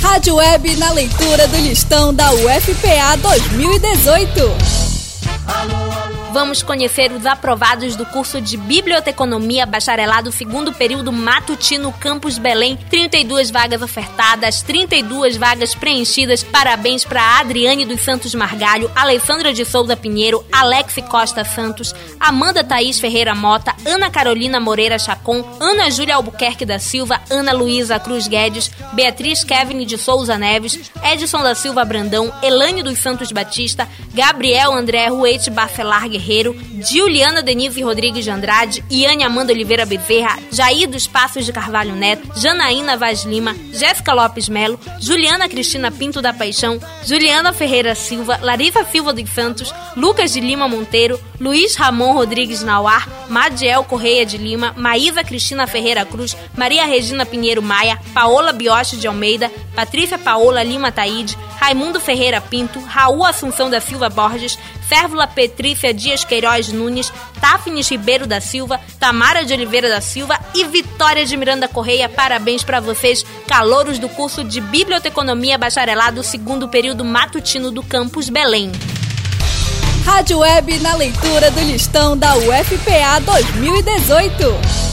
Rádio Web na leitura do listão da UFPA 2018. Vamos conhecer os aprovados do curso de Biblioteconomia Bacharelado segundo período matutino Campus Belém. 32 vagas ofertadas, 32 vagas preenchidas. Parabéns para Adriane dos Santos Margalho, Alessandra de Souza Pinheiro, Alex Costa Santos, Amanda Thaís Ferreira Mota, Ana Carolina Moreira Chacon, Ana Júlia Albuquerque da Silva, Ana Luísa Cruz Guedes, Beatriz Kevin de Souza Neves, Edson da Silva Brandão, Elane dos Santos Batista, Gabriel André Ruete Bacelar Guerreiro, Juliana Denise Rodrigues de Andrade, Iane Amanda Oliveira Bezerra, Jair dos Passos de Carvalho Neto, Janaína Vaz Lima, Jéssica Lopes Melo, Juliana Cristina Pinto da Paixão, Juliana Ferreira Silva, Larissa Silva dos Santos, Lucas de Lima Monteiro, Luiz Ramon Rodrigues Nauar, Madiel Correia de Lima, Maísa Cristina Ferreira Cruz, Maria Regina Pinheiro Maia, Paola Bioche de Almeida, Patrícia Paola Lima Taide, Raimundo Ferreira Pinto, Raul Assunção da Silva Borges, Férvula Petrícia Dias Queiroz Nunes, Táfnis Ribeiro da Silva, Tamara de Oliveira da Silva e Vitória de Miranda Correia. Parabéns para vocês, calouros do curso de Biblioteconomia Bacharelado segundo período matutino do Campus Belém. Rádio Web na leitura do listão da UFPA 2018.